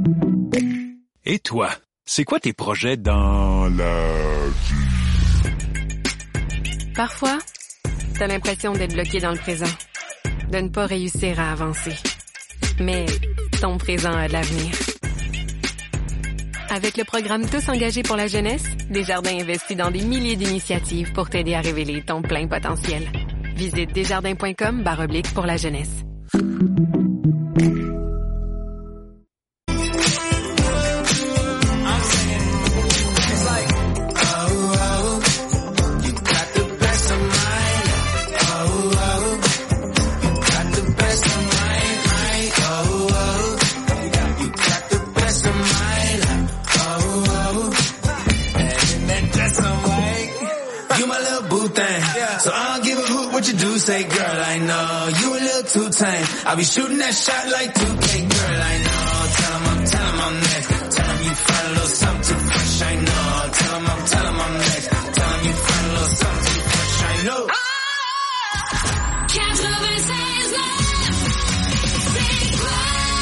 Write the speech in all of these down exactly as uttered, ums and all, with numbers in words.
Et toi, c'est quoi tes projets dans la vie? Parfois, t'as l'impression d'être bloqué dans le présent, de ne pas réussir à avancer. Mais ton présent a de l'avenir. Avec le programme Tous engagés pour la jeunesse, Desjardins investit dans des milliers d'initiatives pour t'aider à révéler ton plein potentiel. Visite desjardins.com barre oblique pour la jeunesse. Say, girl, I know you a little too tame. I'll be shooting that shot like two K, girl, I know. Tell him I'm, tell him I'm next. Tell him you find a little something too fresh, I know. Tell him I'm, tell him I'm next. Tell him you find a little something too fresh, I know. Ah! quatre-vingt-seize neuf, c'est quoi?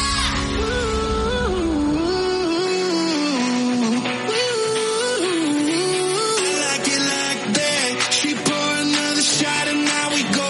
I like it like that. She pour another shot and now we go.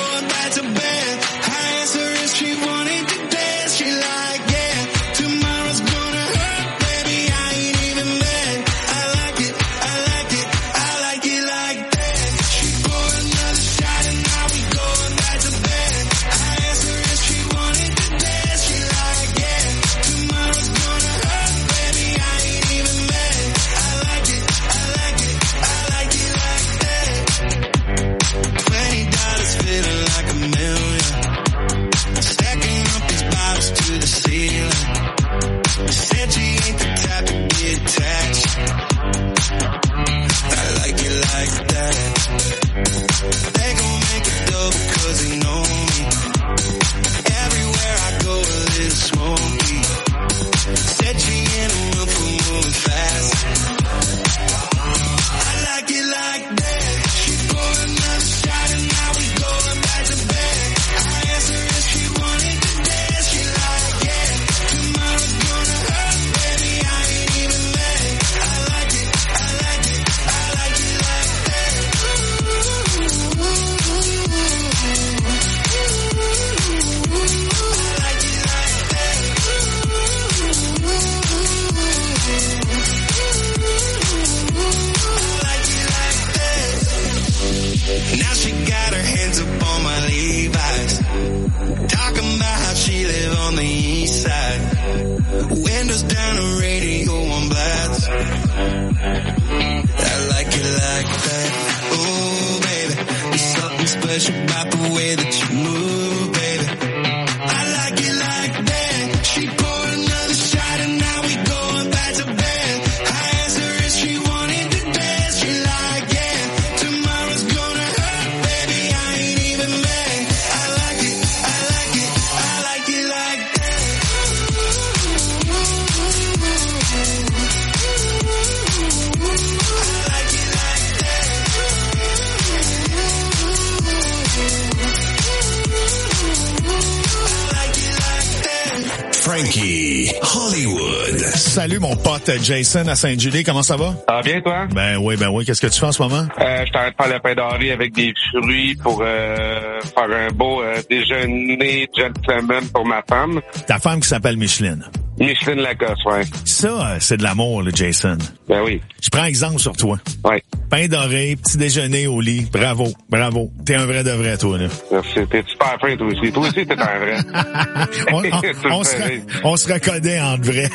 Salut mon pote Jason à Sainte-Julie, comment ça va? Ça va bien toi? Ben oui, ben oui. Qu'est-ce que tu fais en ce moment? Euh, je suis en train de faire le pain d'Henri avec des fruits pour euh, faire un beau euh, déjeuner gentleman pour ma femme. Ta femme qui s'appelle Micheline. Micheline Lacoste, ouais. Ça, c'est de l'amour, là, Jason. Ben oui. Je prends exemple sur toi. Ouais. Pain doré, petit déjeuner au lit. Bravo, bravo. T'es un vrai de vrai, toi, là. Merci. T'es super fin, toi aussi. Toi aussi, t'es un vrai. on, on, on, se, on se reconnaît en vrai.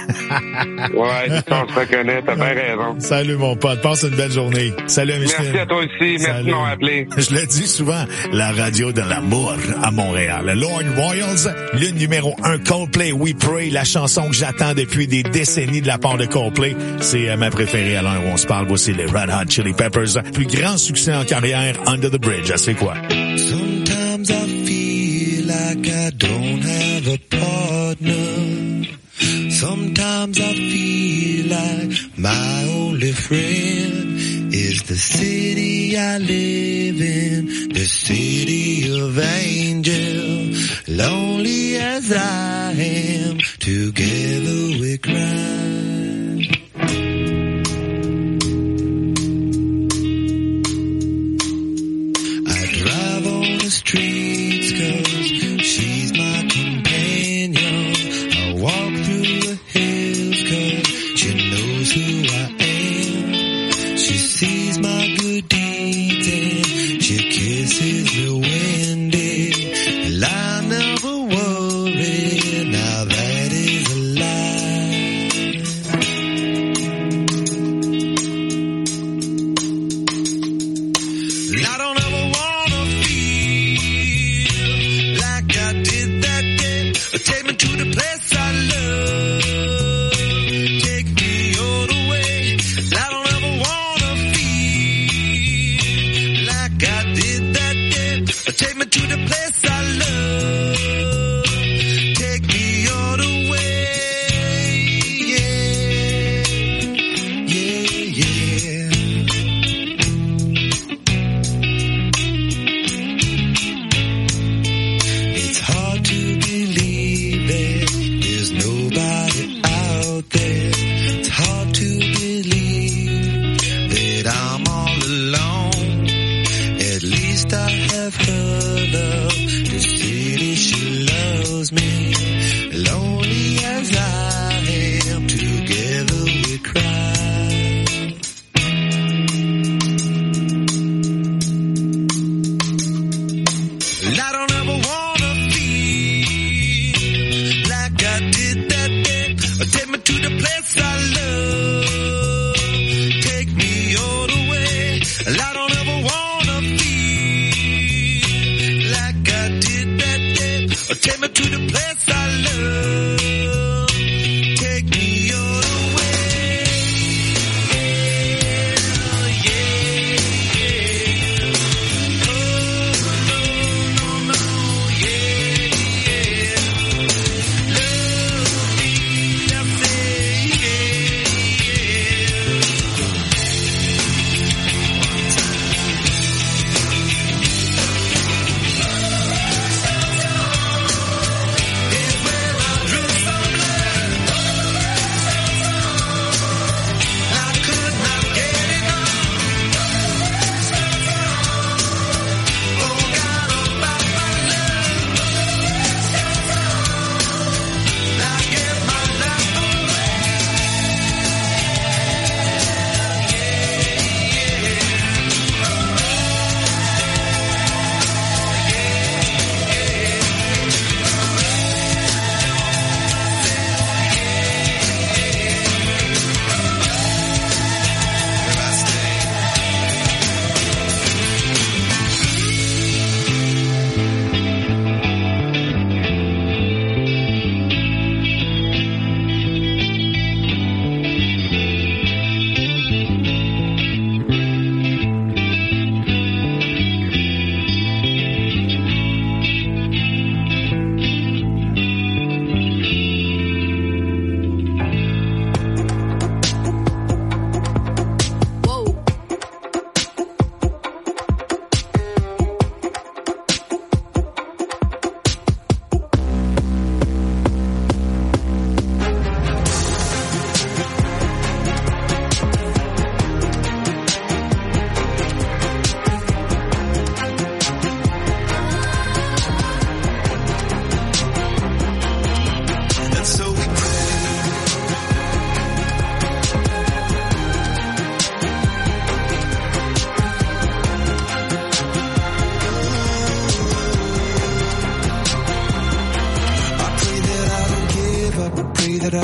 Ouais, on se reconnaît. T'as bien raison. Salut, mon pote. Passe une belle journée. Salut, Micheline. Merci à toi aussi. Merci Salut. de m'avoir appelé. Je le dis souvent, la radio de l'amour à Montréal. Le Lord Royals, le numéro un Coldplay, We Pray, la chanson que j'attends depuis des décennies de la part de Coldplay. C'est euh, ma préférée à l'heure où on se parle. Voici les Red Hot Chili Peppers. Plus grand succès en carrière, Under the Bridge. C'est quoi? Sometimes I feel like I don't have a partner. Sometimes I feel like my only friend is the city I live in, the city of angels. Lonely as I am, together we cry.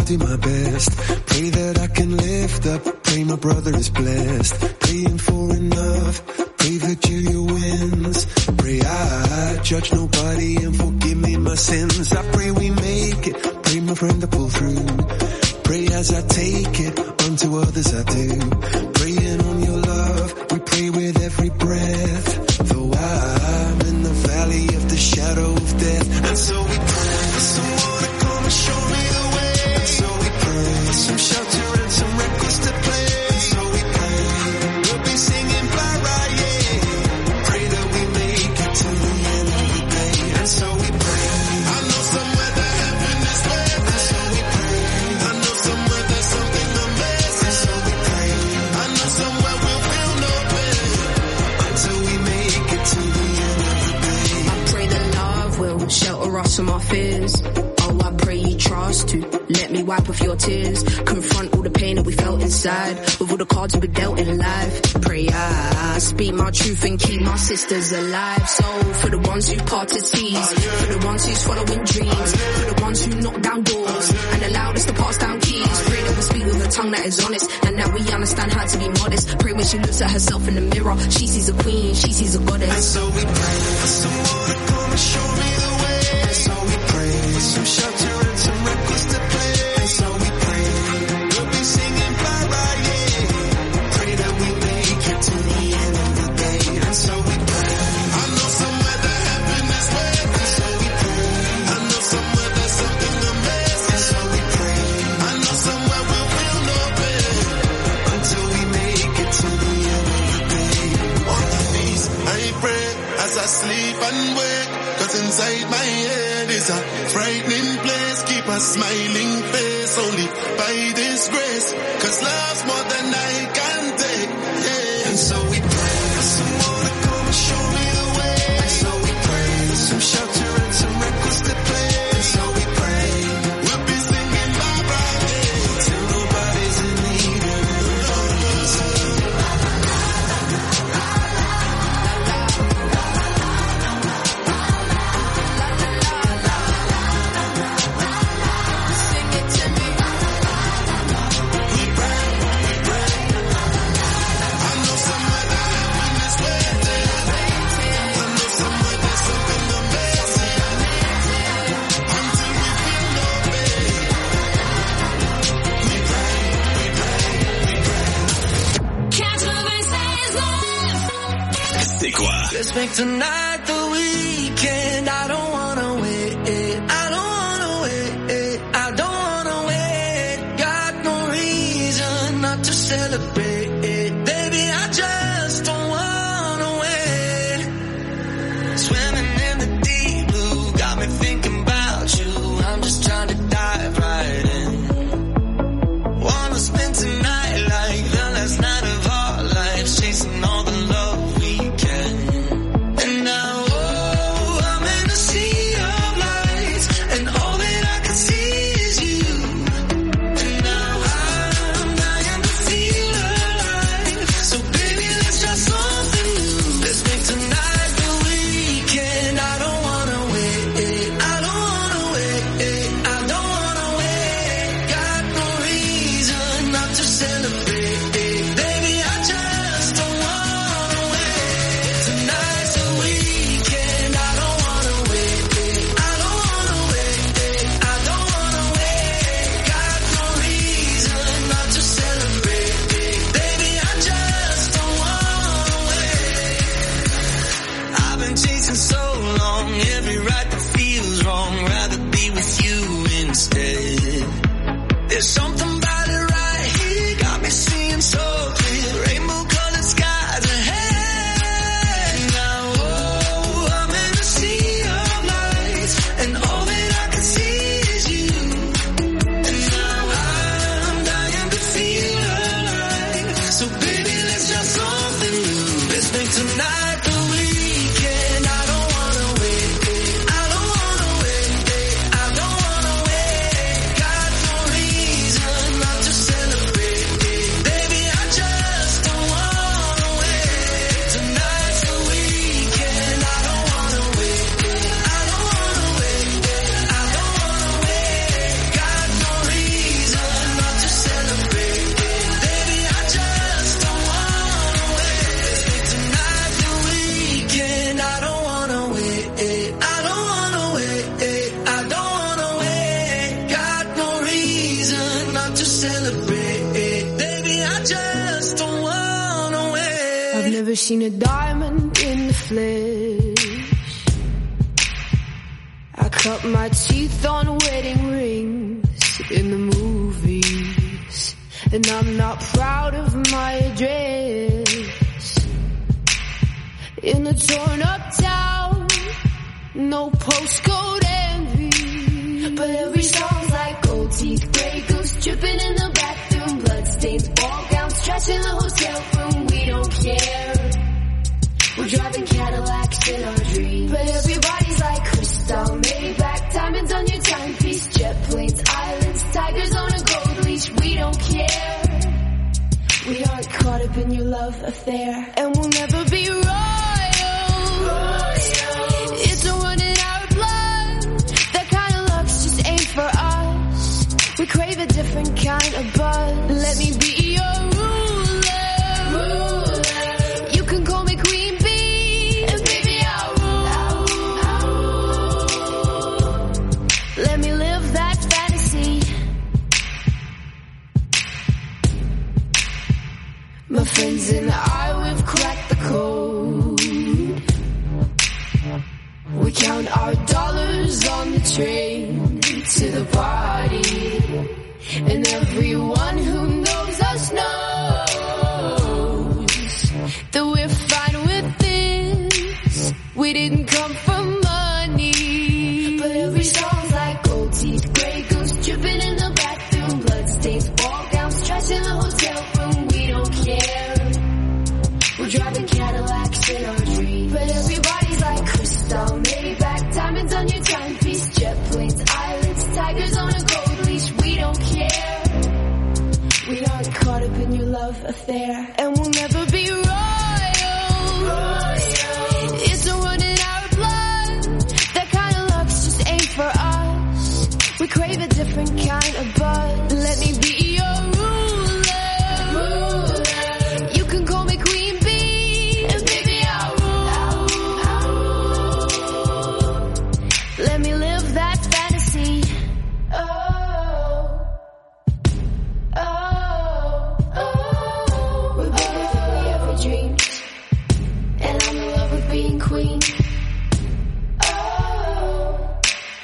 I'll do my best. Pray that I can lift up. Pray my brother is blessed. Praying for enough. Pray that Julia wins. Pray I judge nobody and forgive me my sins. I pray we make it. Pray my friend to pull through. Pray as I take it, unto others I do. Praying on your love, we pray with every breath. Though I'm in the valley of the shadow of death. And so we pray for someone to come and show me the way. And so we pray for some shelter and some records to play. And so we pray we'll be singing bye bye, yeah. Pray that we make it to the end of the day. And so we pray. I know somewhere that heaven is waiting. And so we pray. I know somewhere there's something amazing. And so we pray. I know somewhere we'll feel no pain until we make it to the end of the day. I pray that love will shelter us from our fears. Oh, I pray you trust to let me wipe off your tears. Confront all the pain that we felt inside with all the cards we dealt in life. Pray I speak my truth and keep my sisters alive. So for the ones who parted seas, for the ones who's following dreams, for the ones who knock down doors and allowed us to pass down keys. Pray that we speak with a tongue that is honest and that we understand how to be modest. Pray when she looks at herself in the mirror, she sees a queen, she sees a goddess. And so we pray for someone to come and show me the way. And so we pray for some shelter and some records to play. And so we pray we'll be singing bye bye, yeah. Pray that we make it to the end of the day. And so we pray. I know somewhere that heaven is waiting. And so we pray. I know somewhere there's something amazing. And so we pray. I know somewhere we'll feel no pain until we make it to the end of the day. On my knees I pray as I sleep and wake. Cause inside my head is a frightening place. Keep a smiling face only by this grace. Cause love's more than I can take, yeah. And so we pray for someone to come and show me the way. And so we pray for some shelter and some records to play. And so we pray we'll be singing bye bye, yeah. Till nobody's in need and everybody's safe. Let's make tonight the weekend. I don't wanna wait. I don't wanna wait. I don't wanna wait. Got no reason not to celebrate. Baby, I just don't wanna wait. Swimming in the deep blue, got me thinking about you. I'm just trying to dive right in. Wanna spend tonight like the last night of our lives, chasing all the love we can. And now, oh, I'm in a sea of lights, and all that I can see is you. And now I'm dying to feel to celebrate. Baby, I just don't wanna wait. I've never seen a diamond in the flesh. I cut my teeth on wedding rings in the movies, and I'm not proud of my address. In a torn up town, no postcode envy, but every song's like gold teeth, grey goose dripping in the bathroom, bloodstains, ball gowns, trash in the hotel room. We don't care. We're driving Cadillacs in our dreams, but everybody's like crystal, Maybach, diamonds on your timepiece, jet planes, islands, tigers on a gold leash. We don't care. We aren't caught up in your love affair, and we'll never be royal. royal. It's a run in our blood. That kind of luck's just ain't for us. We crave a different kind of buzz. Let me be your ruler. ruler. You can call me Queen Bee, and baby I'll rule. I'll rule. Let me live that fantasy. My friends and I, we've cracked the code. We count our dollars on the train to the party, and everyone who knows us knows that we're fine with this. We didn't come for money, but every song's like gold teeth, grey goose dripping in the bathroom, bloodstains, ball gowns, trash in the hotel room. We don't care. We're driving Cadillacs in our dreams, but everybody's like crystal, Maybach, diamonds on your timepiece, jet planes, islands, tigers on a gold leash. We don't care. We aren't caught up in your love affair, and we'll never be royal. royal. It's a run in our blood. That kind of luck's just ain't for us. We crave a different kind of buzz. Let me be your ruler. ruler. You can call me Queen Bee, and baby I'll rule. I'll rule. Let me live that fantasy. Oh, oh, oh. We're better than we ever dreamed, and I'm in love with being queen. Oh,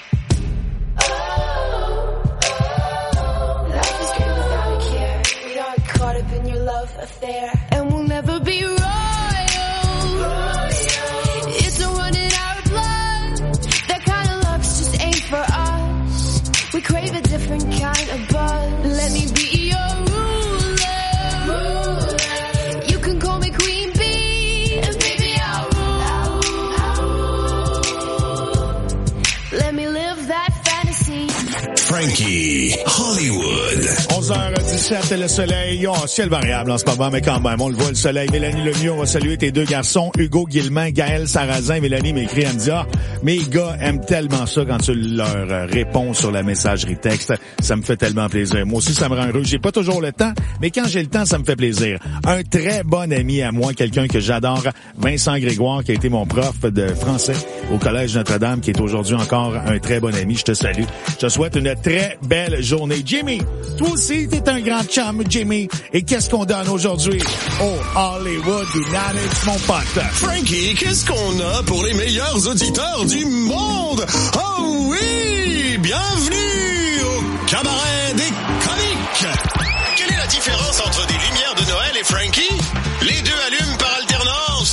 oh, oh. Life is great without a care. We aren't caught up in your love affair, and we'll never be royal. royal. It's a run in our blood. That kind of luck's just ain't for us. We crave a different kind of buzz. Let me be your ruler. ruler. You can call me Queen Bee, and baby I'll rule. I'll rule. Let me live that fantasy. Frankie Hollywood. onze heures dix-sept, le soleil, oh, ciel variable en ce moment, mais quand même, on le voit le soleil. Mélanie Lemieux, on va saluer tes deux garçons, Hugo Guillemin, Gaël Sarrazin. Mélanie m'écrit, elle me dit, ah, mes gars aiment tellement ça quand tu leur réponds sur la messagerie texte. Ça me fait tellement plaisir. Moi aussi, ça me rend heureux. J'ai pas toujours le temps, mais quand j'ai le temps, ça me fait plaisir. Un très bon ami à moi, quelqu'un que j'adore, Vincent Grégoire, qui a été mon prof de français au Collège Notre-Dame, qui est aujourd'hui encore un très bon ami. Je te salue. Je te souhaite une très belle journée. Jimmy, toi aussi, t'es un grand chum, Jimmy. Et qu'est-ce qu'on donne aujourd'hui? Oh, Hollywood United, mon pote. Frankie, qu'est-ce qu'on a pour les meilleurs auditeurs du monde? Oh oui! Bienvenue au cabaret des comiques! Quelle est la différence entre des lumières de Noël et Frankie? Les deux allument par alternance.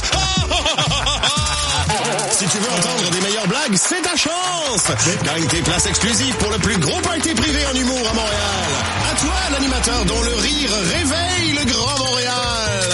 Si tu veux entendre des meilleures blagues, c'est ta chance! Gagne tes places exclusives pour le plus gros party privé en humour à Montréal. À toi, l'animateur dont le rire réveille le Grand Montréal.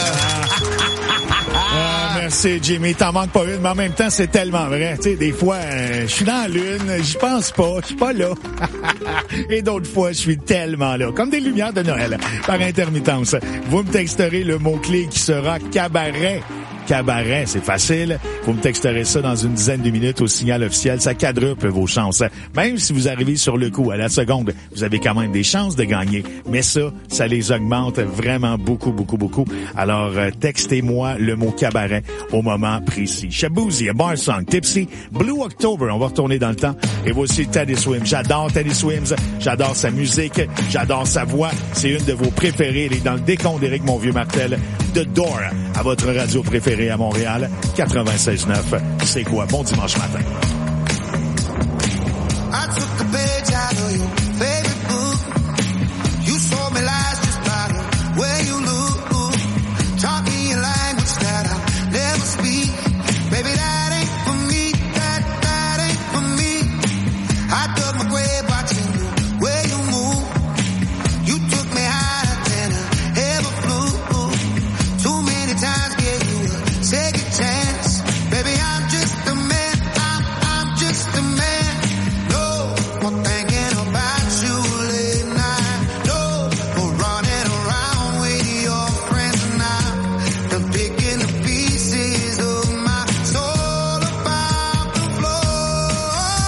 Ah, merci, Jimmy. T'en manques pas une, mais en même temps, c'est tellement vrai. Tu sais, des fois, euh, je suis dans la lune, j'y pense pas, je suis pas là. Et d'autres fois, je suis tellement là. Comme des lumières de Noël, par intermittence. Vous me texterez le mot-clé qui sera cabaret cabaret, c'est facile. Vous me texterez ça dans une dizaine de minutes au signal officiel. Ça quadruple vos chances. Même si vous arrivez sur le coup à la seconde, vous avez quand même des chances de gagner. Mais ça, ça les augmente vraiment beaucoup, beaucoup, beaucoup. Alors, euh, textez-moi le mot cabaret au moment précis. Shaboozey, A Bar Song, Tipsy, Blue October. On va retourner dans le temps. Et voici Teddy Swims. J'adore Teddy Swims. J'adore sa musique. J'adore sa voix. C'est une de vos préférées. Elle est dans le décompte d'Éric Mon Vieux Martel. The Door, à votre radio préférée à Montréal. quatre-vingt-seize neuf. C'est quoi? Bon dimanche matin. I took a page out of your favorite book. You sold me lies just by the way you look. Taught me a language that I'll never speak. Baby, that ain't for me. That, that ain't for me. I dug my grave watching the way you move. You took me higher than I ever flew. Too many times gave you a second chance. Baby, I'm just a man. I'm, I'm just a man. No more thinking about you late night. No more running around with your friends now. Done picking the pieces of my soul about the floor.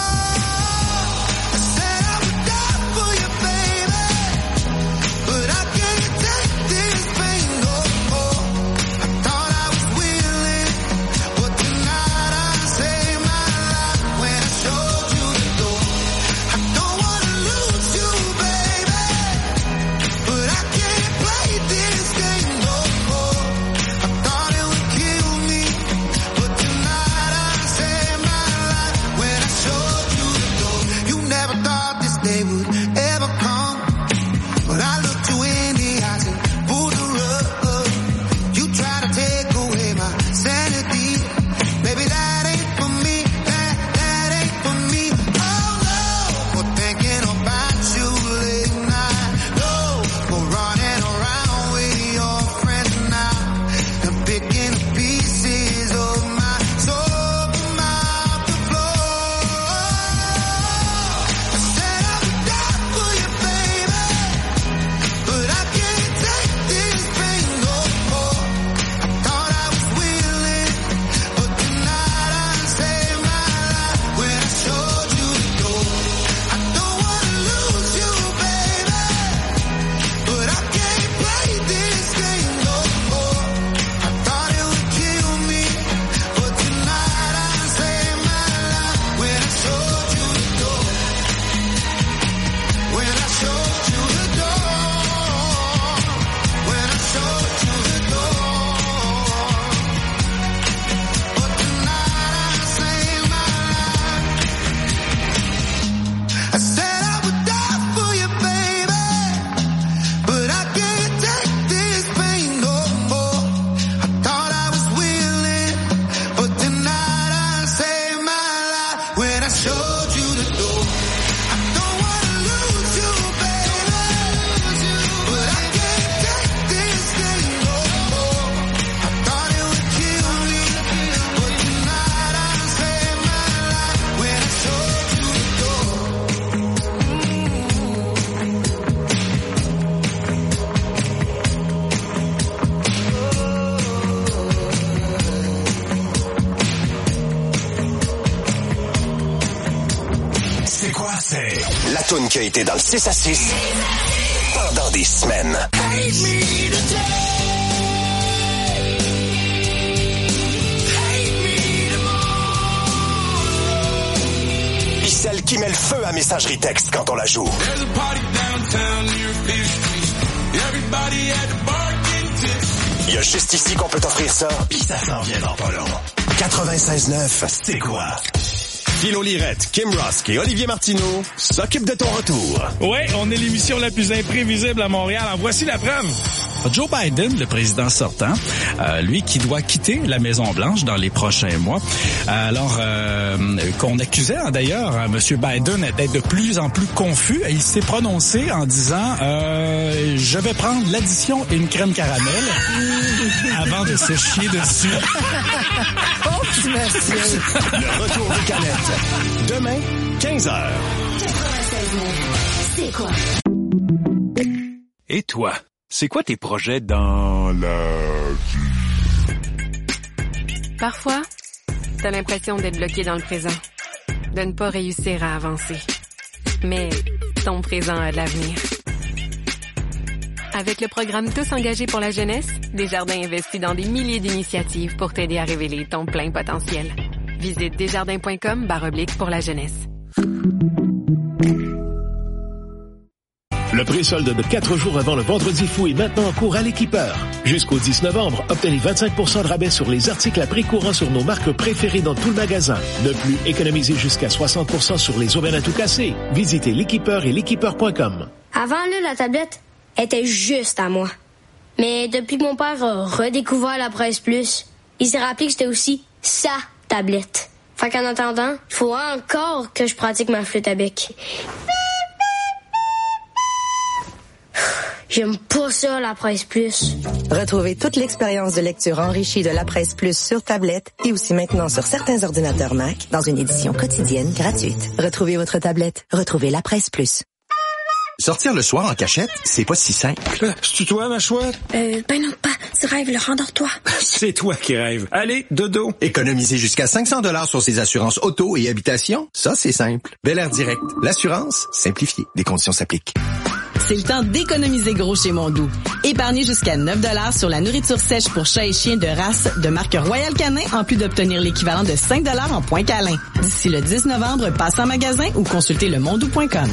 I said I would die for you, baby, but I can't take this pain no more. I thought I was willing, but tonight I saved my life when I showed you the door. I don't wanna lose you, baby, but I can't play this game no more. I thought it would kill me, but tonight I saved my life when I showed you the door. You never thought this day would ever come, but I looked you in the eyes and pulled the rug. You try to take away my sanity. Baby, that ain't for me. That, that ain't for me. Oh no, for thinking about you late night. No, for running around with your friends now. And picking the pieces of my soul from out the floor. I said I would die for you, baby, but I can't take this pain no more. I thought I was willing, but tonight I saved my life when I showed you the door. I don't wanna lose you, baby, but I can't play this game no more. I thought it would kill me, but tonight I saved my life when I showed you the door. When I showed you the door. When I showed you the door. But tonight I saved my life. I said I would die for you, baby, but I can't take this pain no more. I thought I was willing, but tonight I saved my life when I showed you the door. I don't wanna lose you, baby, but I can't take this pain no more. I thought it would kill me, but tonight I saved my life when I showed you the door. C'est quoi? C'est la toune qui a été dans le six à six pendant des semaines. Puis celle qui met le feu à messagerie texte quand on la joue. There's a party downtown near Fifth Street. Everybody at the bar getting tipsy. Il y a juste ici qu'on peut t'offrir ça, puis ça s'en vient dans pas long. quatre-vingt-seize neuf, c'est quoi? Philo Lirette, Kim Rusk et Olivier Martineau s'occupent de ton retour. Ouais, on est l'émission la plus imprévisible à Montréal. En voici la preuve. Joe Biden, le président sortant, euh, lui qui doit quitter la Maison-Blanche dans les prochains mois. Alors euh, qu'on accusait hein, d'ailleurs hein, M. Biden d'être de plus en plus confus. Il s'est prononcé en disant euh, « Je vais prendre l'addition et une crème caramel avant de se chier dessus. » Le retour de Canette. Demain, quinze heures. C'est quoi? Et toi, c'est quoi tes projets dans la vie? Parfois, t'as l'impression d'être bloqué dans le présent, de ne pas réussir à avancer. Mais ton présent a de l'avenir. Avec le programme Tous engagés pour la jeunesse, Desjardins investit dans des milliers d'initiatives pour t'aider à révéler ton plein potentiel. Visite desjardins.com barre oblique pour la jeunesse. Le pré-solde de quatre jours avant le Vendredi fou est maintenant en cours à l'Équipeur. Jusqu'au dix novembre, obtenez vingt-cinq pour cent de rabais sur les articles à prix courant sur nos marques préférées dans tout le magasin. De plus, économisez jusqu'à soixante pour cent sur les aubaines à tout casser. Visitez l'Équipeur et l'équipeur point com. Avant, là, la tablette était juste à moi. Mais depuis que mon père a redécouvert la Presse Plus, il s'est rappelé que c'était aussi sa tablette. Fait qu'en attendant, il faut encore que je pratique ma flûte à bec. J'aime pas ça, la Presse Plus. Retrouvez toute l'expérience de lecture enrichie de la Presse Plus sur tablette et aussi maintenant sur certains ordinateurs Mac dans une édition quotidienne gratuite. Retrouvez votre tablette. Retrouvez la Presse Plus. Sortir le soir en cachette, c'est pas si simple. Euh, C'est-tu toi, ma chouette? Euh, ben non, pas. Tu rêves, le rendors-toi. C'est toi qui rêves. Allez, dodo. Économiser jusqu'à cinq cents dollars sur ses assurances auto et habitation, ça, c'est simple. Bel Air Direct. L'assurance, simplifiée. Des conditions s'appliquent. C'est le temps d'économiser gros chez Mondou. Épargnez jusqu'à neuf dollars sur la nourriture sèche pour chats et chiens de race de marque Royal Canin, en plus d'obtenir l'équivalent de cinq dollars en points câlins. D'ici le dix novembre, passez en magasin ou consultez le mondou point com.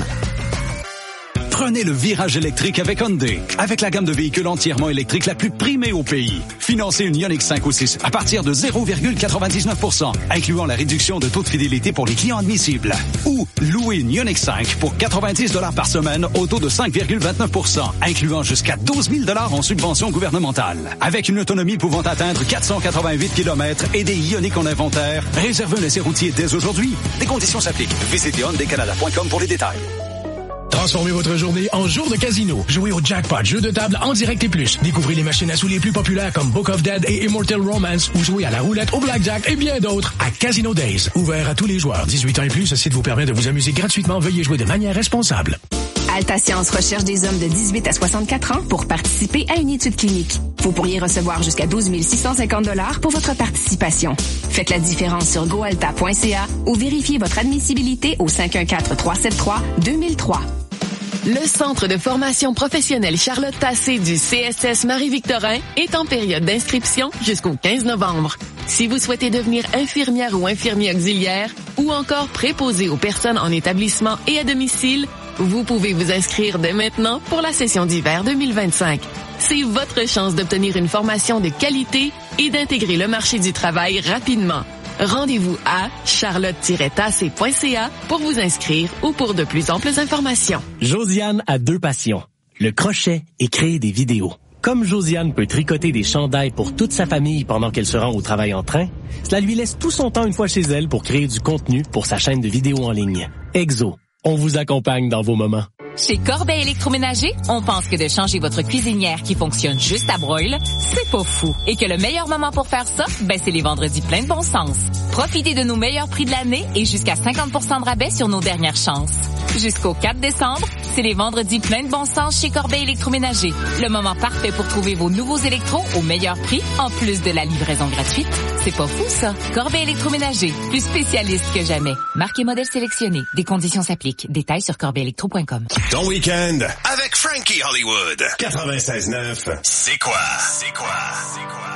Prenez le virage électrique avec Hyundai. Avec la gamme de véhicules entièrement électriques la plus primée au pays. Financez une Ioniq cinq ou six à partir de zéro virgule quatre-vingt-dix-neuf pour cent, incluant la réduction de taux de fidélité pour les clients admissibles. Ou louez une Ioniq cinq pour quatre-vingt-dix dollars par semaine au taux de cinq virgule vingt-neuf pour cent, incluant jusqu'à douze mille dollars en subvention gouvernementale. Avec une autonomie pouvant atteindre quatre cent quatre-vingt-huit kilomètres et des Ioniq en inventaire, réservez un essai routier dès aujourd'hui. Des conditions s'appliquent. Visitez hyundai canada point com pour les détails. Transformez votre journée en jour de casino. Jouez au jackpot, jeu de table en direct et plus. Découvrez les machines à sous les plus populaires comme Book of Dead et Immortal Romance ou jouez à la roulette, au blackjack et bien d'autres à Casino Days. Ouvert à tous les joueurs. dix-huit ans et plus, ce site vous permet de vous amuser gratuitement. Veuillez jouer de manière responsable. Alta Science recherche des hommes de dix-huit à soixante-quatre ans pour participer à une étude clinique. Vous pourriez recevoir jusqu'à douze mille six cent cinquante dollars pour votre participation. Faites la différence sur goalta point c a ou vérifiez votre admissibilité au cinq un quatre, trois sept trois, deux mille trois. Le Centre de formation professionnelle Charlotte Tassé du C S S Marie-Victorin est en période d'inscription jusqu'au quinze novembre. Si vous souhaitez devenir infirmière ou infirmier auxiliaire ou encore préposé aux personnes en établissement et à domicile, vous pouvez vous inscrire dès maintenant pour la session d'hiver deux mille vingt-cinq. C'est votre chance d'obtenir une formation de qualité et d'intégrer le marché du travail rapidement. Rendez-vous à charlotte tiret tassé point c a pour vous inscrire ou pour de plus amples informations. Josiane a deux passions, le crochet et créer des vidéos. Comme Josiane peut tricoter des chandails pour toute sa famille pendant qu'elle se rend au travail en train, cela lui laisse tout son temps une fois chez elle pour créer du contenu pour sa chaîne de vidéos en ligne. Exo, on vous accompagne dans vos moments. Chez Corbeil Électroménager, on pense que de changer votre cuisinière qui fonctionne juste à broil, c'est pas fou. Et que le meilleur moment pour faire ça, ben c'est les vendredis pleins de bon sens. Profitez de nos meilleurs prix de l'année et jusqu'à cinquante pour cent de rabais sur nos dernières chances. Jusqu'au quatre décembre, c'est les vendredis pleins de bon sens chez Corbeil Électroménager. Le moment parfait pour trouver vos nouveaux électros au meilleur prix, en plus de la livraison gratuite. C'est pas fou, ça. Corbeil Électroménager, plus spécialiste que jamais. Marque et modèle sélectionnés. Des conditions s'appliquent. Détails sur corbeil électro point com. Ton week-end avec Frankie Hollywood. quatre-vingt-seize neuf. C'est quoi? C'est quoi? C'est quoi?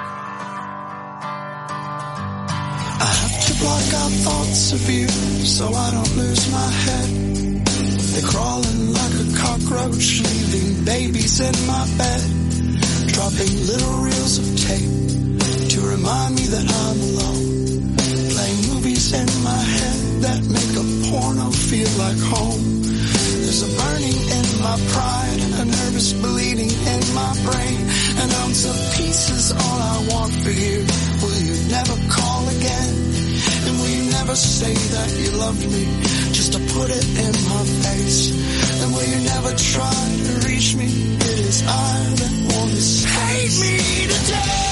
I have to block out thoughts of you so I don't lose my head. They're crawling like a cockroach, leaving babies in my bed, dropping little reels of tape to remind me that I'm alone, playing movies in my head that make a porno feel like home. There's a burning in my pride and a nervous bleeding in my brain. An ounce of peace is all I want for you. Will you never call again? And will you never say that you loved me just to put it in my face? And will you never try to reach me? It is I that want to say, hate me today.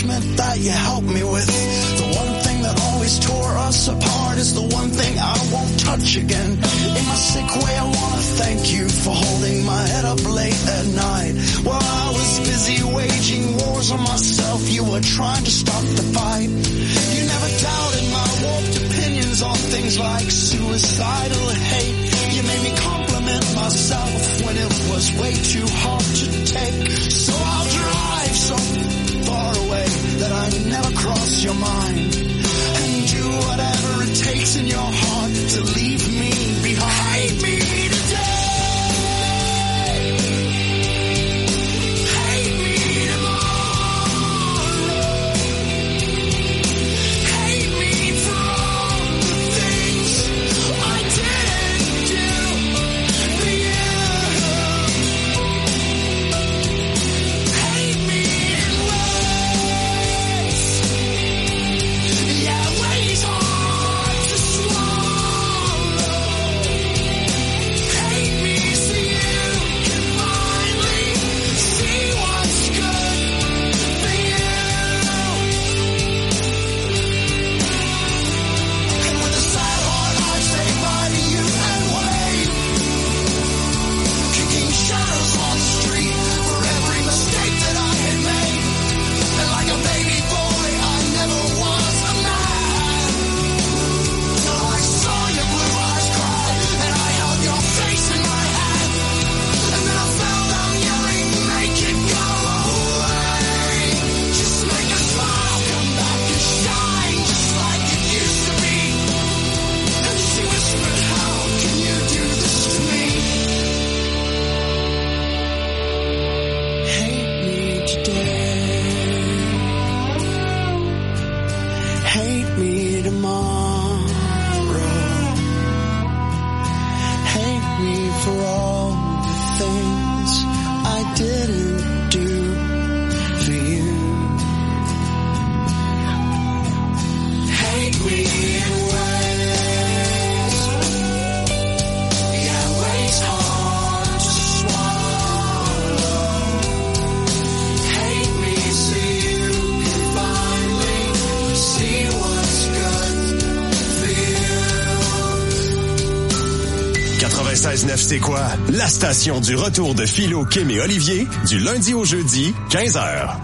attachment that you helped me with. The one thing that always tore us apart is the one thing I won't touch again. In my sick way, I wanna thank you for holding my head up late at night. While I was busy waging wars on myself, you were trying to stop the fight. You never doubted my warped opinions on things like suicidal hate. You made me compliment myself when it was way too hard to take. So I'll drive so far away that I never cross your mind, and do whatever it takes in your heart to leave me behind. Hate me today. Hate me tomorrow. Hate me for all the things I didn't do for you. Hate me in ways, yeah, ways hard to swallow. Hate me so you can finally see what's good for you. And with a sad heart I say bye to you and wave, kicking shadows on the street for every mistake that I had made. And like a baby boy I never was a man, till I saw your blue eyes cry and I held your face in my hand. And then I fell down yelling, make it go away. Just make a smile come back and shine just like it used to be. And she whispered, how can you do this to me? Hate me today. Hate me tomorrow. Hate me for all the things I didn't do for you. Hate me in ways, yeah, ways hard to swallow. Hate me so you can finally see what's good for you. quatre-vingt-seize neuf, c'est quoi? La station du retour de Philo, Kim et Olivier, du lundi au jeudi, quinze heures.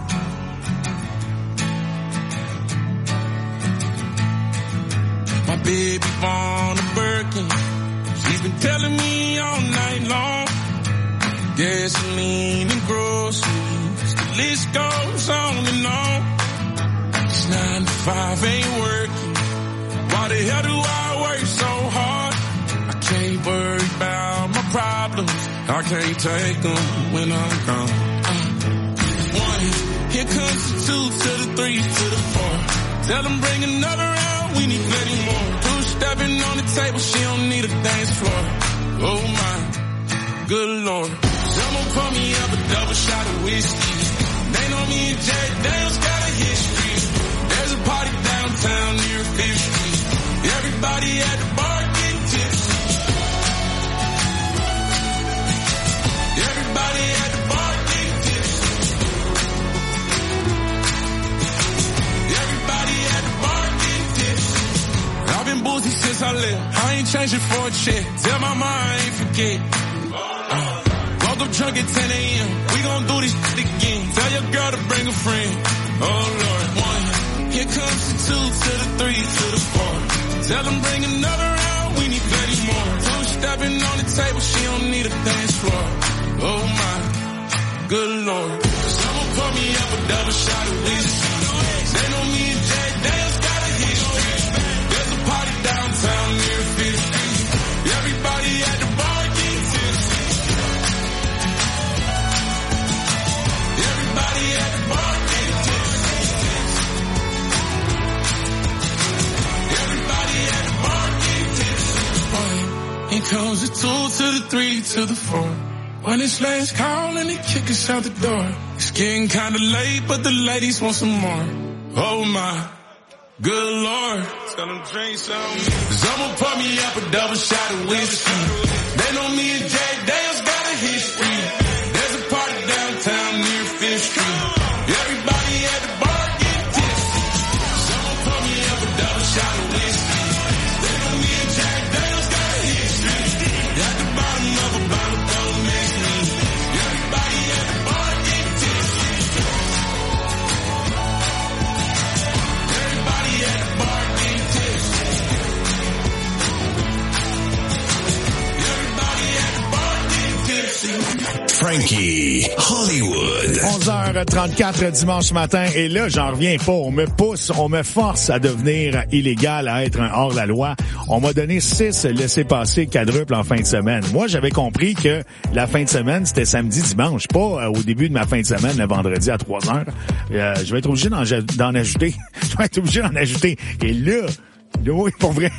My baby born a Birkin. She's been telling me all night long. Gasoline and groceries. The list goes on and on. It's nine to five ain't working. Why the hell do I work so hard? I can't worry about my problems. I can't take them when I'm gone. Uh, one, here comes the two to the three to the four. Tell them bring another round, we need plenty more. Two stepping on the table, she don't need a dance floor. Oh my, good lord. Someone pour me up a double shot of whiskey. They know me and Jack Daniels got a history. There's a party downtown near Fifth Street. Everybody at the bar getting tipsy. Everybody at the bar getting tipsy. Everybody at the bar getting tipsy. I've been boozy since I left. I ain't changing for a check. Tell my mom I ain't forget. Uh, woke up drunk at ten a.m. We gon' do this shit again. Tell your girl to bring a friend. Oh Lord, one. Here comes the two to the three to the four. Tell them bring another round, we need plenty more. Two stepping on the table, she don't need a dance floor. Oh my, good lord. Someone pour me up a double shot of whiskey. They know me and Jack Daniels got a history. There's a party downtown near Fifth Street. Everybody at the bar getting tipsy. Everybody at the bar getting tipsy. Everybody at the bar getting tipsy. One, here comes the two to the three to the four. When it's last call and they kick us out the door. It's getting kinda late, but the ladies want some more. Oh my, good lord. Tell them drink some. Someone pour me up a double shot of whiskey. They know me and Jack Daniels got a history. There's a party downtown near Fifth Street. Everybody at the bar get Frankie, Hollywood. onze heures trente-quatre dimanche matin, et là, j'en reviens pas. On me pousse, on me force à devenir illégal, à être un hors-la-loi. On m'a donné six laissez-passer quadruples en fin de semaine. Moi, j'avais compris que la fin de semaine, c'était samedi, dimanche, pas euh, au début de ma fin de semaine, le vendredi à trois heures. Euh, je vais être obligé d'en, d'en ajouter. Je vais être obligé d'en ajouter. Et là, oui, pour vrai.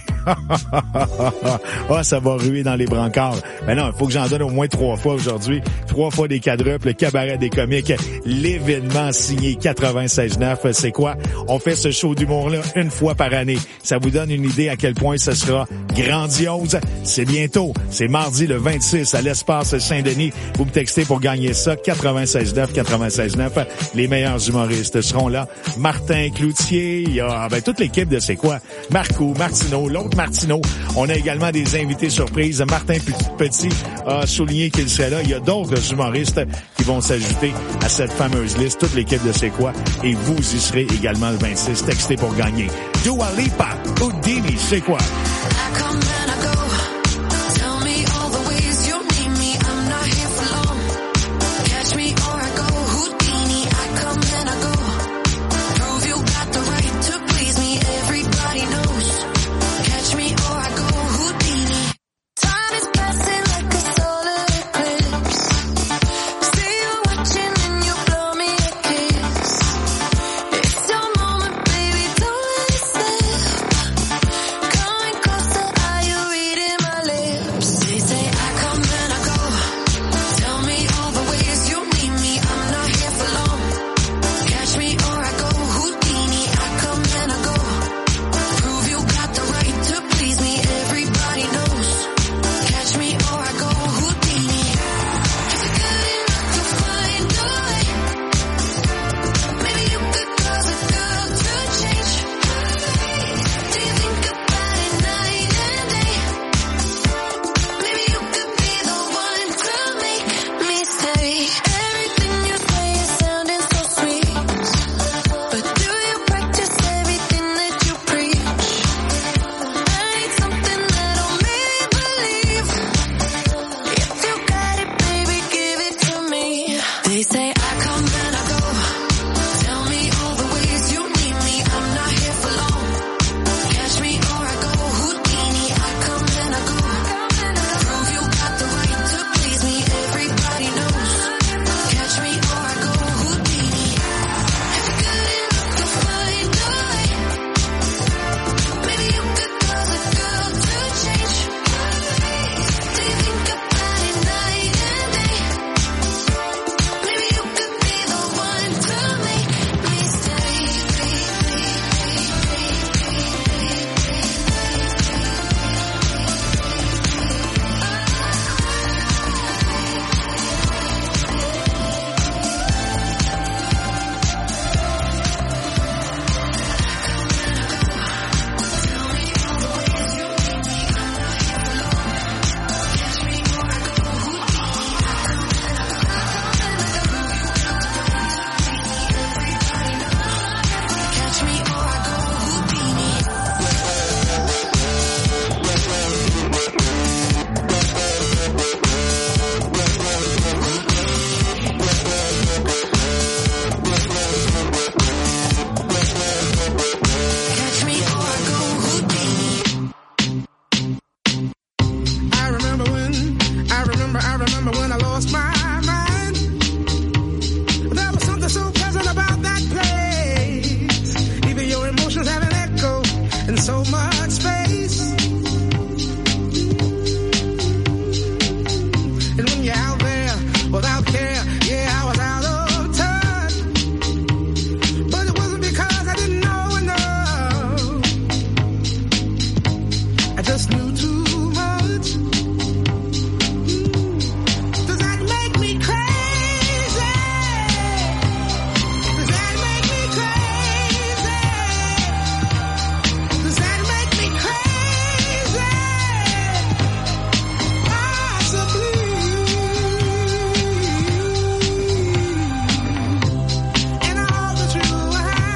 Ah, ça va ruer dans les brancards. Mais non, il faut que j'en donne au moins trois fois aujourd'hui. Trois fois des quadruples, le cabaret des comiques, l'événement signé quatre-vingt-seize neuf. C'est quoi? On fait ce show d'humour-là une fois par année. Ça vous donne une idée à quel point ce sera grandiose. C'est bientôt. C'est mardi le vingt-six à l'Espace Saint-Denis. Vous me textez pour gagner ça. quatre-vingt-seize neuf, quatre-vingt-seize neuf. Les meilleurs humoristes seront là. Martin Cloutier, il y a ben, toute l'équipe de C'est quoi? Marco, Martineau, l'autre Martineau. On a également des invités surprises. Martin Petit a souligné qu'il serait là. Il y a d'autres humoristes qui vont s'ajouter à cette fameuse liste. Toute l'équipe de C'est quoi? Et vous y serez également le vingt-six. Textez pour gagner. Dua Lipa, Houdini, C'est quoi?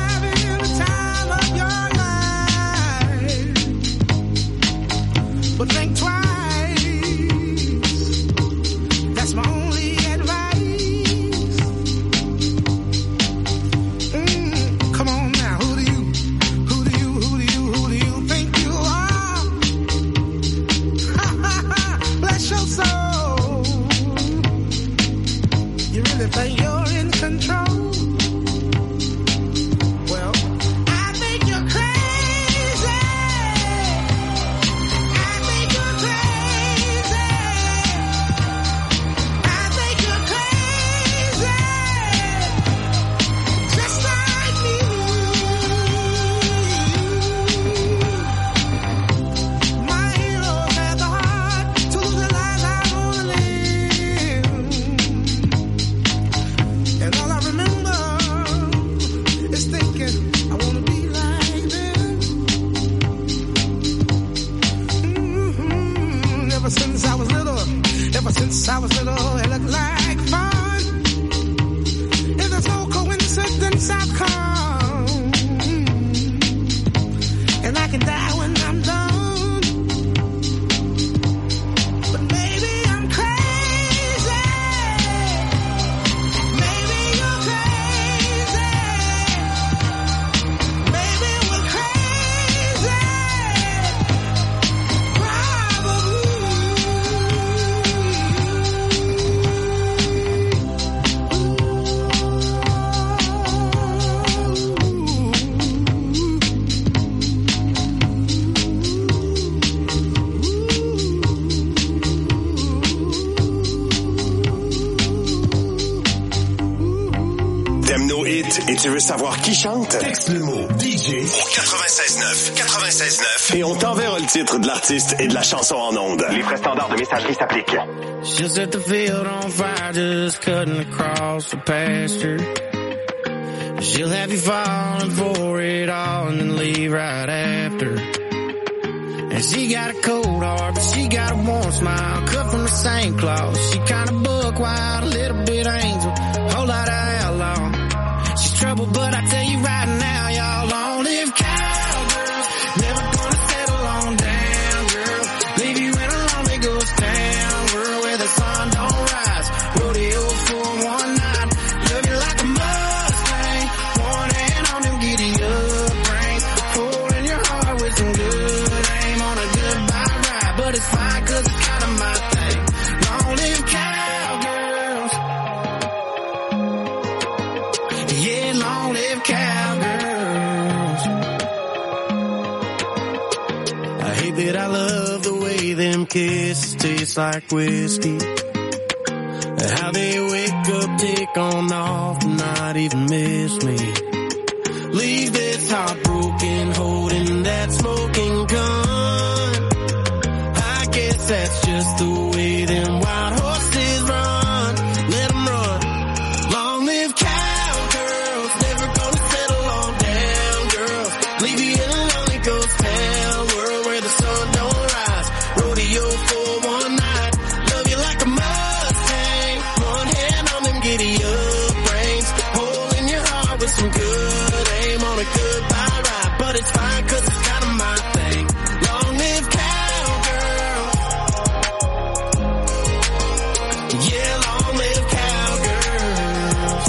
But I was little, it looked like fun. If there's no coincidence, I've come. And I can die when I'm done. But maybe I'm crazy. Maybe you're crazy. Maybe we're crazy. T'aimes nos hits et tu veux savoir qui chante? Texte le mot D J au quatre-vingt-seize neuf quatre-vingt-seize neuf et on t'enverra le titre de l'artiste et de la chanson en ondes. Les frais standards de messagerie s'appliquent. She'll set the field on fire, just cutting across the pasture. She'll have you falling for it all and then leave right after. And she got a cold heart, but she got a warm smile, cut from the same cloth. She kinda buck wild, a little bit angel, whole lot of outlaw. She's trouble, but I tell you right now, y'all long live cowgirls. Never gonna settle on down, girl. Leave you in a lonely ghost town, world where the sun don't rise. Rodeo for one night, love you like a Mustang. One hand on them giddy up reins, hole in your heart with some good aim on a goodbye ride. But it's fine 'cause it's kinda my thing. Long live cowgirls. Yeah, long live cowgirls. I hate that I love the way them kisses taste like whiskey. How they wake up, take on off, and not even miss me. Leave this heart broken, holding that smoking gun. I guess that's just the way them wild horses run. Let them run. Long live cowgirls, never gonna settle on down, girls. Leave you in a lonely ghost town, world where the sun don't rise. Rodeo for one night, love you like a Mustang. One hand on them giddy up reins, hole in your heart with some good aim on a goodbye ride. But it's fine 'cause it's kinda my thing. Long live cowgirls. Yeah, long live cowgirls.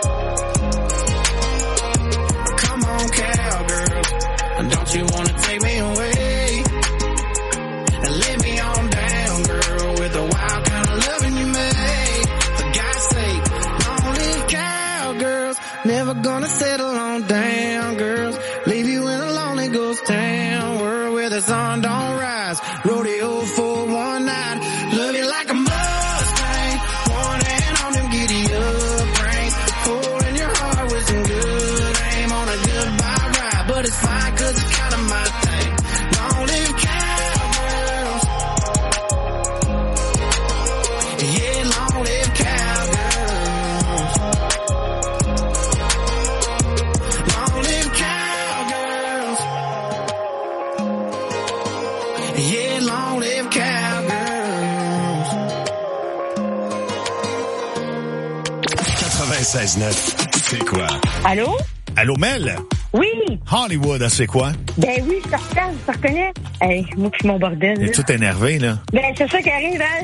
Come on, cowgirls. Don't you wanna take me away and lay me on down, girl, with the wild kind of loving you made. For God's sake, long live cowgirls. Never gonna settle on down, girls. Leave you in a lonely ghost town, world where the sun don't rise. Rodeo for one night, love you like a Mustang. One hand on them giddy up reins, hole in your heart with some good aim on a goodbye ride. But it's fine 'cause it's kinda my thing. Long live cowgirls. Yeah, long live cowgirls. Long live cowgirls. Yeah, long live cowgirls. quatre-vingt-seize neuf, c'est quoi? Allô? Allô, Mel? Oui! Hollywood, ah, c'est quoi? Ben oui, je te reconnais, je te reconnais. Hey, moi pis mon bordel. T'es là. tout énervé, là. Ben, c'est ça qui arrive, hein?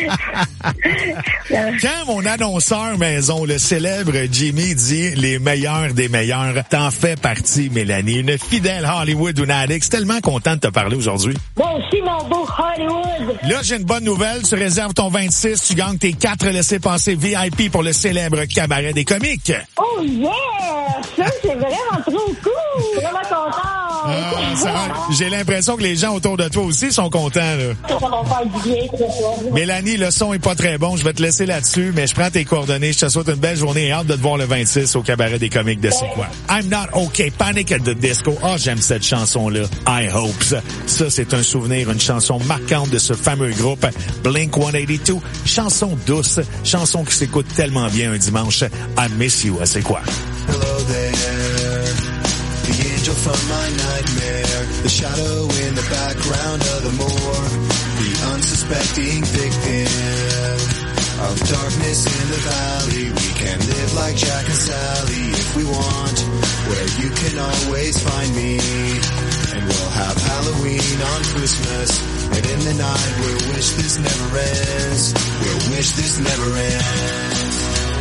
Quand mon annonceur maison, le célèbre Jimmy, dit les meilleurs des meilleurs, t'en fais partie, Mélanie. Une fidèle Hollywood Lunatic. Tellement content de te parler aujourd'hui. Moi aussi, mon beau Hollywood! Là, j'ai une bonne nouvelle. Tu réserves ton vingt-six, tu gagnes tes quatre laissez-passer V I P pour le célèbre cabaret des comiques. Oh yeah! Ça, c'est vraiment trop cool! Vraiment content! Ah, ça, j'ai l'impression que les gens autour de toi aussi sont contents, là. Ça va faire du bien, très fort. Mélanie, le son est pas très bon. Je vais te laisser là-dessus, mais je prends tes coordonnées. Je te souhaite une belle journée et hâte de te voir le vingt-six au cabaret des comiques de C'est quoi? I'm Not Okay, Panic at the Disco. Ah, oh, j'aime cette chanson-là. I Hopes. Ça, c'est un souvenir, une chanson marquante de ce fameux groupe Blink cent quatre-vingt-deux. Chanson douce, chanson qui s'écoute tellement bien un dimanche. I Miss You à C'est quoi? Hello there, the angel from my nightmare, the shadow in the background of the moor, the unsuspecting victim. of darkness in the valley. We can live like Jack and Sally if we want, where you can always find me. And we'll have Halloween on Christmas, and in the night we'll wish this never ends. We'll wish this never ends.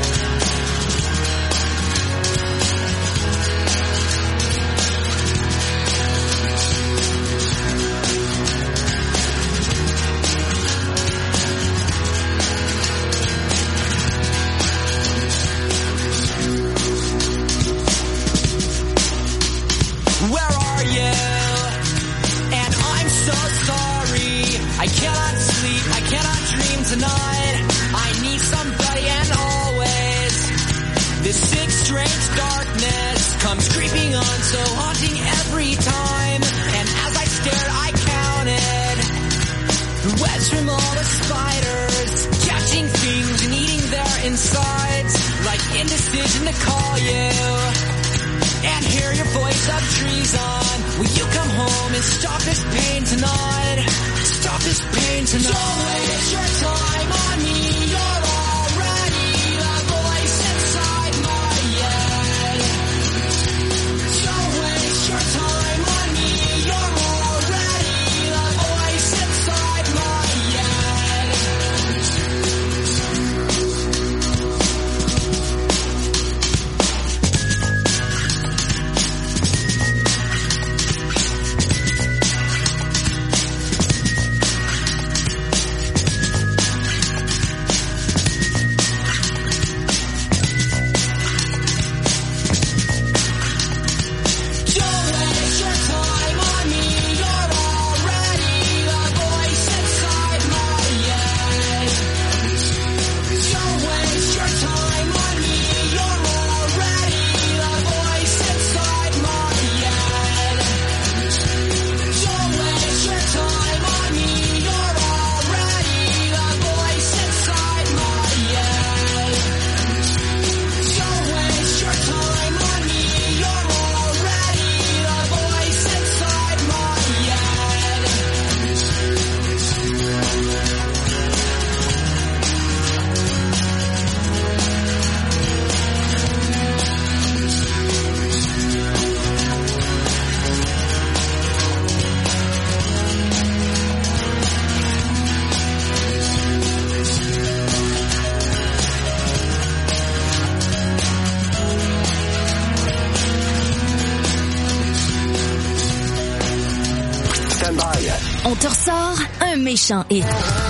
I cannot sleep, I cannot dream tonight. I need somebody and always. This sick, strange darkness comes creeping on, so haunting every time. And as I stared, I counted the webs from all the spiders, catching things and eating their insides, like indecision to call you and hear your voice of treason. Will you come home and stop this pain tonight? Stop this pain tonight. Don't waste your time on me. You're already the voice inside my head. Don't waste your time on me. You're already the voice inside my head. On te ressort un méchant hit.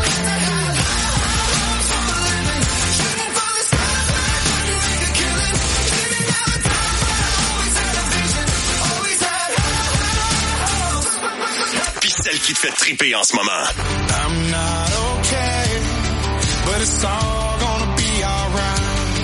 Pis celle qui te fait triper en ce moment. I'm not okay, but it's all gonna be alright.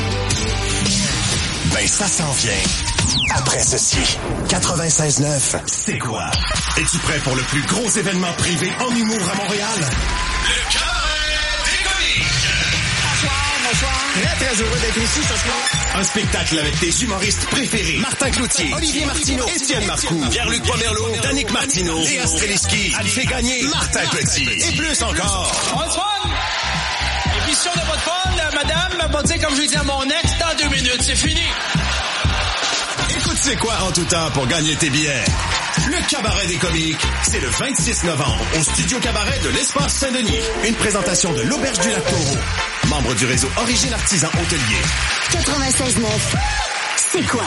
Ben ça s'en vient. Après ceci, quatre-vingt-seize neuf, c'est quoi? Es-tu prêt pour le plus gros événement privé en humour à Montréal? Le Cabaret des Comiques! Bonsoir, bonsoir. Très, très heureux d'être ici ce soir. Un spectacle avec tes humoristes préférés. Martin Cloutier, Olivier Martineau, Étienne Marcoux, Pierre-Luc Pomerleau, Danick Martineau, Léa Streliski, Alphée Gagné, Martin Petit et plus encore. On va fun! Et puis si on n'a pas de fun, la madame va dire comme je l'ai dit à mon ex, dans deux minutes, c'est fini. Écoute, c'est quoi en tout temps pour gagner tes billets? Le Cabaret des Comiques, c'est le vingt-six novembre au Studio Cabaret de l'Espace Saint-Denis. Une présentation de l'Auberge du Lac-Taureau, membre du réseau Origine Artisan Hôtelier. quatre-vingt-seize neuf, c'est quoi?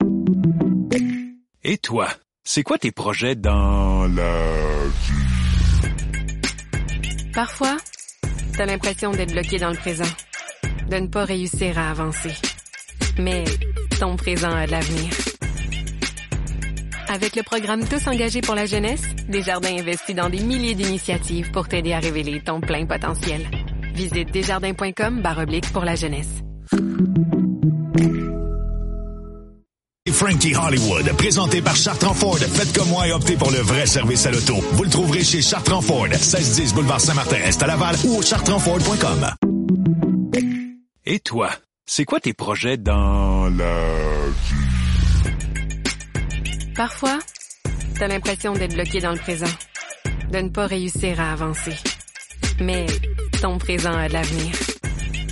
Et toi, c'est quoi tes projets dans la vie? Parfois, t'as l'impression d'être bloqué dans le présent, de ne pas réussir à avancer. Mais ton présent a de l'avenir. Avec le programme Tous engagés pour la jeunesse, Desjardins investit dans des milliers d'initiatives pour t'aider à révéler ton plein potentiel. Visite desjardins.com barre oblique pour la jeunesse. Frankie Hollywood, présenté par Chartrand Ford. Faites comme moi et optez pour le vrai service à l'auto. Vous le trouverez chez Chartrand Ford, seize dix boulevard Saint-Martin-Est à Laval ou au chartrand ford point com. Et toi, c'est quoi tes projets dans la vie? Parfois, t'as l'impression d'être bloqué dans le présent, de ne pas réussir à avancer. Mais ton présent a de l'avenir.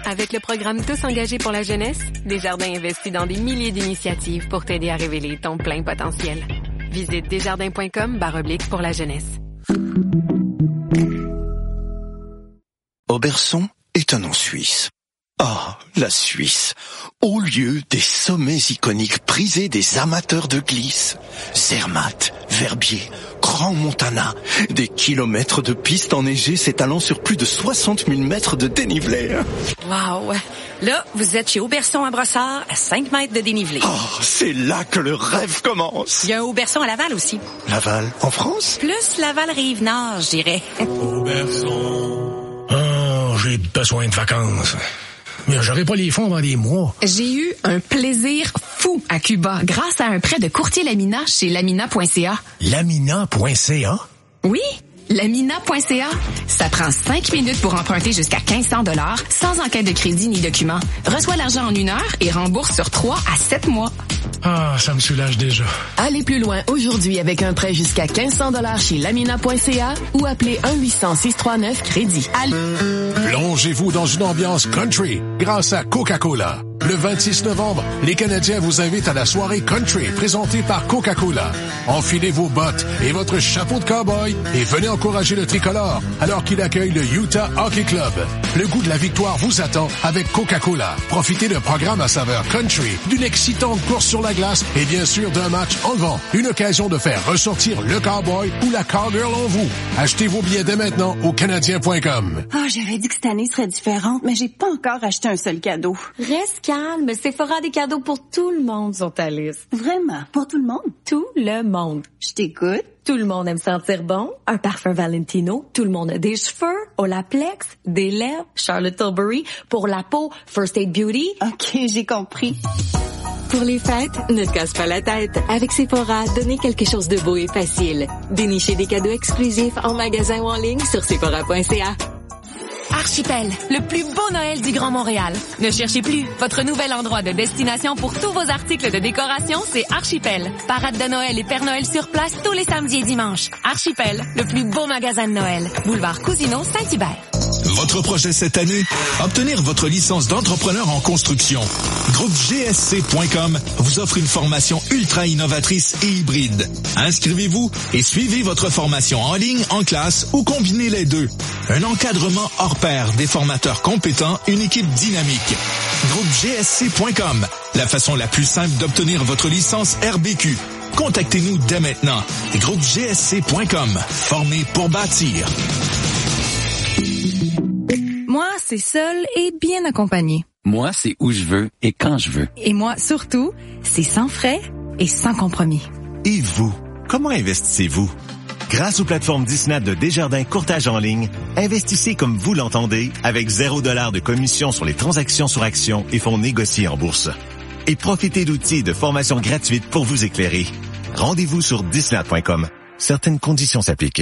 Avec le programme Tous engagés pour la jeunesse, Desjardins investit dans des milliers d'initiatives pour t'aider à révéler ton plein potentiel. Visite desjardins.com barre oblique pour la jeunesse. Oberson est un nom suisse. Ah, la Suisse, au lieu des sommets iconiques prisés des amateurs de glisse. Zermatt, Verbier, Grand Montana, des kilomètres de pistes enneigées s'étalant sur plus de soixante mille mètres de dénivelé. Wow! Là, vous êtes chez Auberson à Brossard, à cinq mètres de dénivelé. Oh, c'est là que le rêve commence. Il y a un Auberson à Laval aussi. Laval, en France? Plus Laval-Rive-Nord, je dirais. Auberson. Oh, j'ai besoin de vacances. Mais j'aurai pas les fonds dans des mois. J'ai eu un plaisir fou à Cuba grâce à un prêt de courtier Lamina chez lamina point c a. lamina point c a? Oui, lamina point c a. Ça prend cinq minutes pour emprunter jusqu'à quinze cents dollars sans enquête de crédit ni document. Reçois l'argent en une heure et rembourse sur trois à sept mois. Ah, ça me soulage déjà. Allez plus loin aujourd'hui avec un prêt jusqu'à quinze cents dollars chez lamina point c a ou appelez un huit cents six cent trente-neuf crédit. Allez. Plongez-vous dans une ambiance country grâce à Coca-Cola. Le vingt-six novembre, les Canadiens vous invitent à la soirée country présentée par Coca-Cola. Enfilez vos bottes et votre chapeau de cow-boy et venez encourager le tricolore alors qu'il accueille le Utah Hockey Club. Le goût de la victoire vous attend avec Coca-Cola. Profitez d'un programme à saveur country, d'une excitante course sur la glace et bien sûr d'un match enlevant. Une occasion de faire ressortir le cowboy ou la cowgirl en vous. Achetez vos billets dès maintenant au canadien point com. Ah, oh, j'avais dit que cette année serait différente, mais j'ai pas encore acheté un seul cadeau. Reste calme, Sephora a des cadeaux pour tout le monde sur ta liste. Vraiment? Pour tout le monde? Tout le monde. Je t'écoute. Tout le monde aime sentir bon. Un parfum Valentino. Tout le monde a des cheveux. Olaplex. Des lèvres. Charlotte Tilbury. Pour la peau, First Aid Beauty. OK, j'ai compris. Pour les fêtes, ne te casse pas la tête. Avec Sephora, donnez quelque chose de beau et facile. Dénichez des cadeaux exclusifs en magasin ou en ligne sur sephora point c a. Archipel, le plus beau Noël du Grand Montréal. Ne cherchez plus. Votre nouvel endroit de destination pour tous vos articles de décoration, c'est Archipel. Parade de Noël et Père Noël sur place tous les samedis et dimanches. Archipel, le plus beau magasin de Noël. Boulevard Cousineau, Saint-Hubert. Votre projet cette année? Obtenir votre licence d'entrepreneur en construction. Groupe G S C point com vous offre une formation ultra innovatrice et hybride. Inscrivez-vous et suivez votre formation en ligne, en classe ou combinez les deux. Un encadrement hors pair, des formateurs compétents, une équipe dynamique. Groupe G S C point com, la façon la plus simple d'obtenir votre licence R B Q. Contactez-nous dès maintenant. Groupe G S C point com, formé pour bâtir. Moi, c'est seul et bien accompagné. Moi, c'est où je veux et quand je veux. Et moi, surtout, c'est sans frais et sans compromis. Et vous, comment investissez-vous? Grâce aux plateformes Disney de Desjardins Courtage en ligne, investissez comme vous l'entendez avec zéro dollar de commission sur les transactions sur actions et fonds négociés en bourse. Et profitez d'outils de formation gratuite pour vous éclairer. Rendez-vous sur disney point com. Certaines conditions s'appliquent.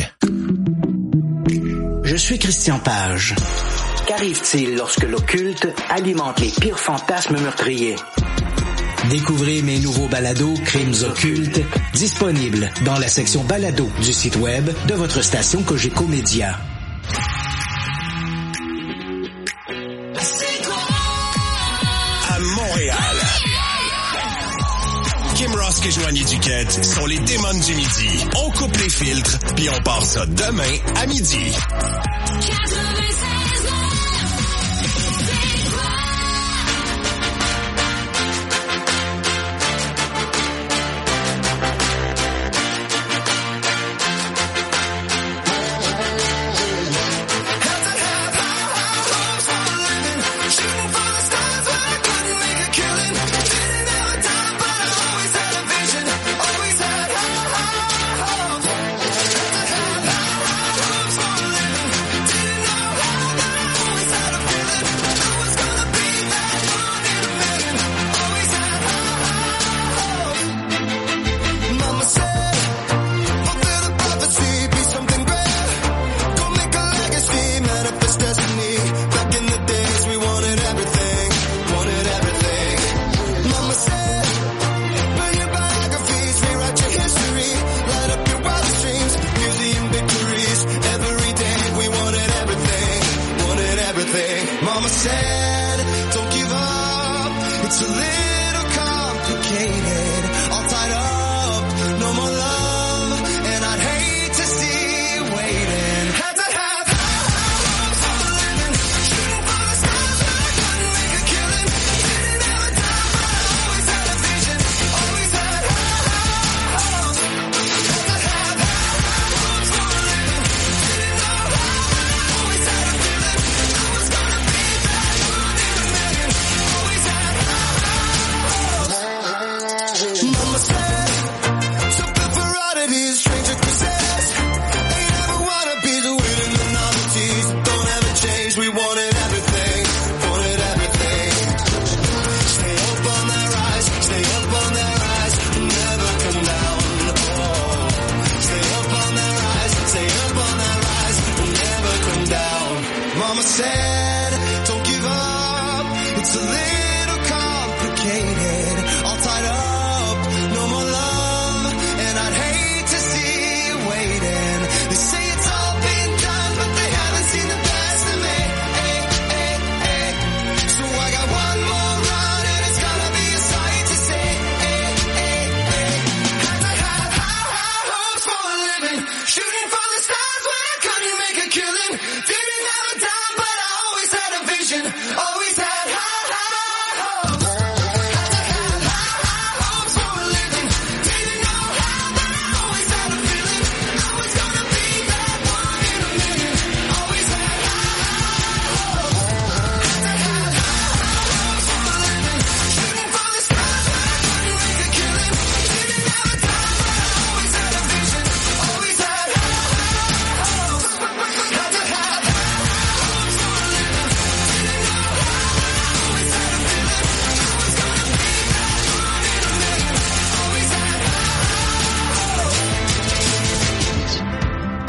Je suis Christian Page. Qu'arrive-t-il lorsque l'occulte alimente les pires fantasmes meurtriers? Découvrez mes nouveaux balados Crimes occultes, disponibles dans la section balado du site web de votre station Cogeco Média. À Montréal, Kim Rosk et Joanie Duquette sont les démons du midi. On coupe les filtres, puis on part ça demain à midi. Mama said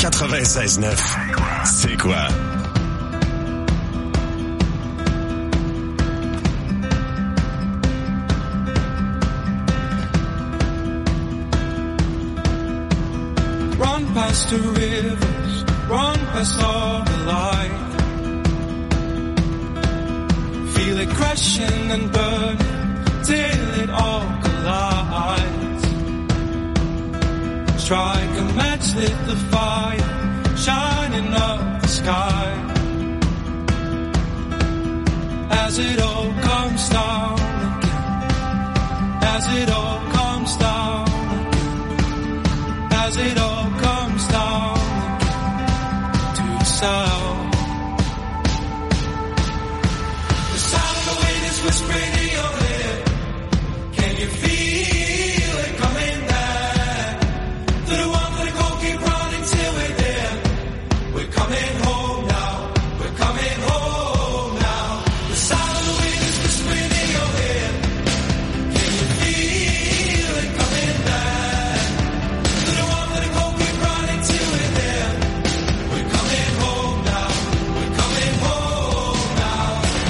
quatre-vingt-seize neuf. C'est quoi? Run past the rivers, run past all the light. Feel it crashing and burning till it all collides. Strike a match, lit the fire, shining up the sky. As it all comes down again, as it all comes down again, as it all comes down again to the sound. The sound of the wind is whispering in your ear. Can you feel it coming back? To the one for the goal, keep running till we're there. We're coming home now, we're coming home now. The sound of the wind is whispering in your ear. Can you feel it coming back? To the one for the goal, keep running till we're there. We're coming home now, we're coming home now.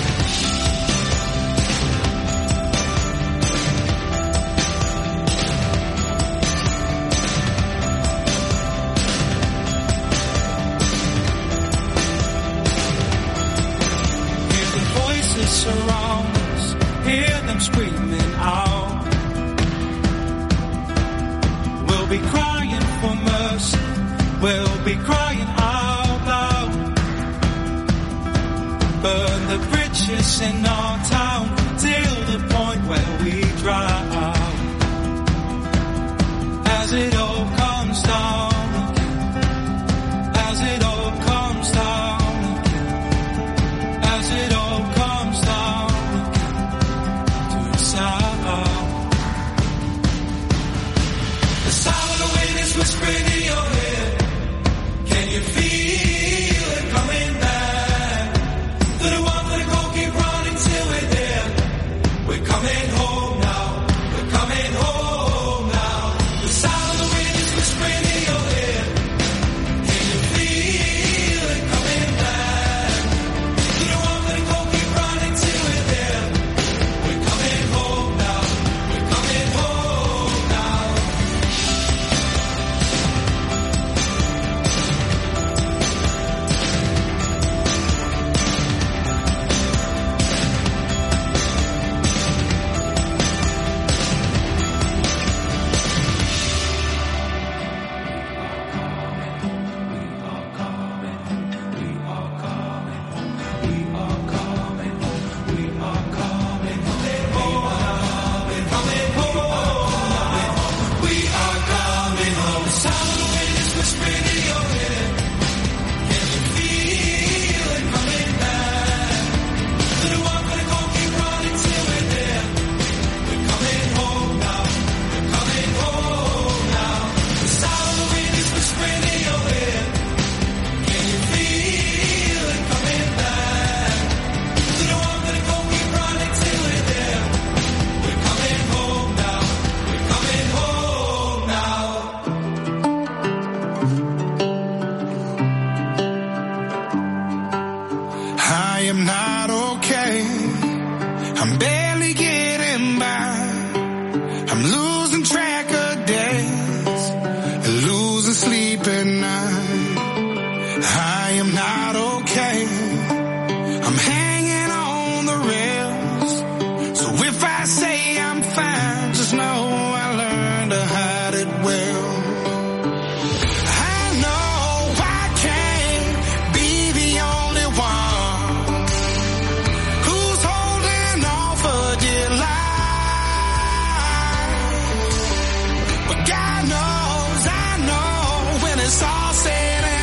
Hear the voices surround us, hear them screaming out. We'll be crying for mercy, we'll be crying out loud. Burn the bridges in our town till the point where we drown. As it all comes down again, as it all comes down again, as it all comes down again to the sound. The sound of the wind is whispering in your ear. Can you feel it coming back? To the one for the goal, keep running till we're there. We're coming home now, we're coming home now. The sound of the wind is whispering in your ear. Can you feel it coming back? To the one for the goal, keep running till we're there. We're coming home now, we're coming home now. I am not okay. I'm barely getting by. I'm losing track of days, losing sleep at night. I am not okay. I'm hanging on the rail.